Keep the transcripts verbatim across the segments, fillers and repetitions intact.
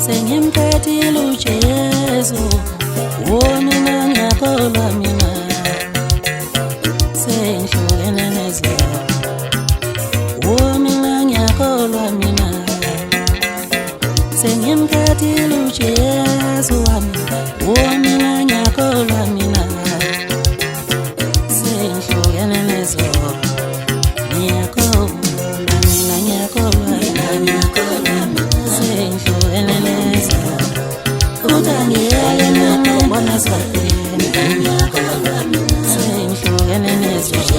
Sengimkhathile uJesu, oh mina ngiyakholwa mina, sengihlukene nezimo. Oh mina ngiyakholwa mina, sengimkhathile uJesu wami, oh mina ngiyakholwa mina, sengihlukene nezimo. Ngiyakholwa mina, ngiyakholwa mina, sengihlukene nezimo. Utangiyeke ngiyakubona swapheni, sengihlukene nezimo.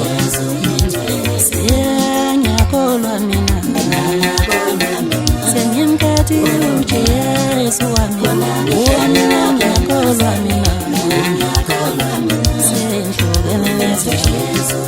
Ngiyakholwa mina, sengimkhathile uJesu wami, oh mina ngiyakholwa mina, sengihlukene nezimo.